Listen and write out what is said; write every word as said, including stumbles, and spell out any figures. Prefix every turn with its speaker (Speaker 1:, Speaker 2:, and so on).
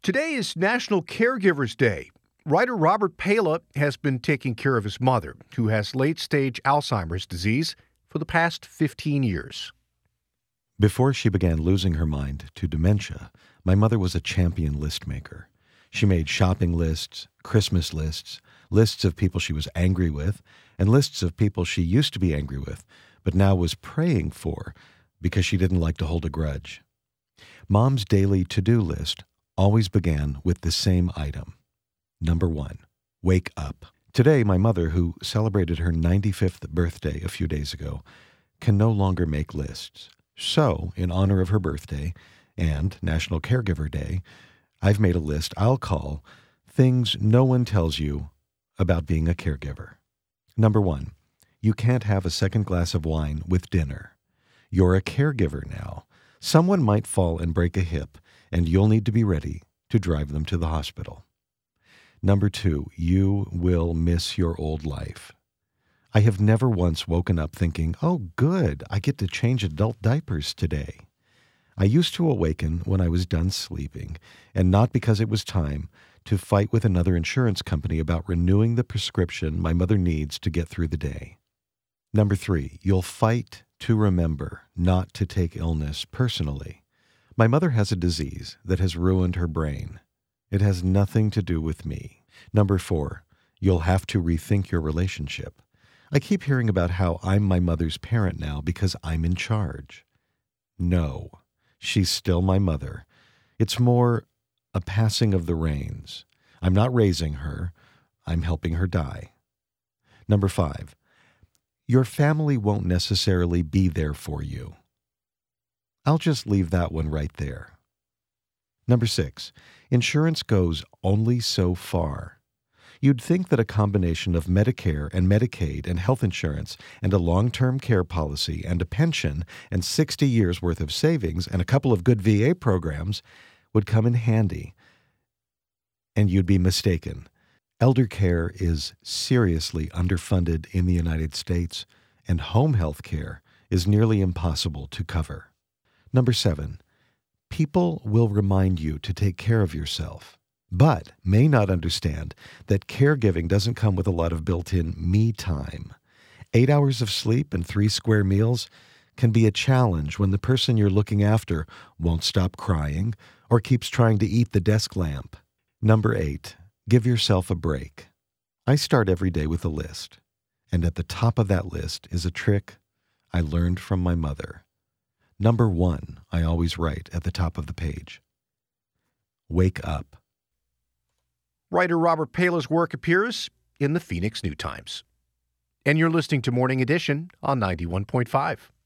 Speaker 1: Today is National Caregivers Day. Writer Robert Pala has been taking care of his mother, who has late-stage Alzheimer's disease, for the past fifteen years.
Speaker 2: Before she began losing her mind to dementia, my mother was a champion list maker. She made shopping lists, Christmas lists, lists of people she was angry with, and lists of people she used to be angry with, but now was praying for because she didn't like to hold a grudge. Mom's daily to-do list always began with the same item. Number one, wake up. Today, my mother, who celebrated her ninety-fifth birthday a few days ago, can no longer make lists. So, in honor of her birthday and National Caregiver Day, I've made a list I'll call Things No One Tells You About Being a Caregiver. Number one, you can't have a second glass of wine with dinner. You're a caregiver now. Someone might fall and break a hip, and you'll need to be ready to drive them to the hospital. Number two, you will miss your old life. I have never once woken up thinking, oh, good, I get to change adult diapers today. I used to awaken when I was done sleeping, and not because it was time to fight with another insurance company about renewing the prescription my mother needs to get through the day. Number three, you'll fight to remember not to take illness personally. My mother has a disease that has ruined her brain. It has nothing to do with me. Number four, you'll have to rethink your relationship. I keep hearing about how I'm my mother's parent now because I'm in charge. No, she's still my mother. It's more a passing of the reins. I'm not raising her. I'm helping her die. Number five, your family won't necessarily be there for you. I'll just leave that one right there. Number six, insurance goes only so far. You'd think that a combination of Medicare and Medicaid and health insurance and a long-term care policy and a pension and sixty years worth of savings and a couple of good V A programs would come in handy. And you'd be mistaken. Elder care is seriously underfunded in the United States, and home health care is nearly impossible to cover. Number seven, people will remind you to take care of yourself, but may not understand that caregiving doesn't come with a lot of built-in me time. Eight hours of sleep and three square meals can be a challenge when the person you're looking after won't stop crying or keeps trying to eat the desk lamp. Number eight, give yourself a break. I start every day with a list, and at the top of that list is a trick I learned from my mother. Number one, I always write at the top of the page. Wake up.
Speaker 1: Writer Robert Pala's work appears in the Phoenix New Times. And you're listening to Morning Edition on ninety-one point five.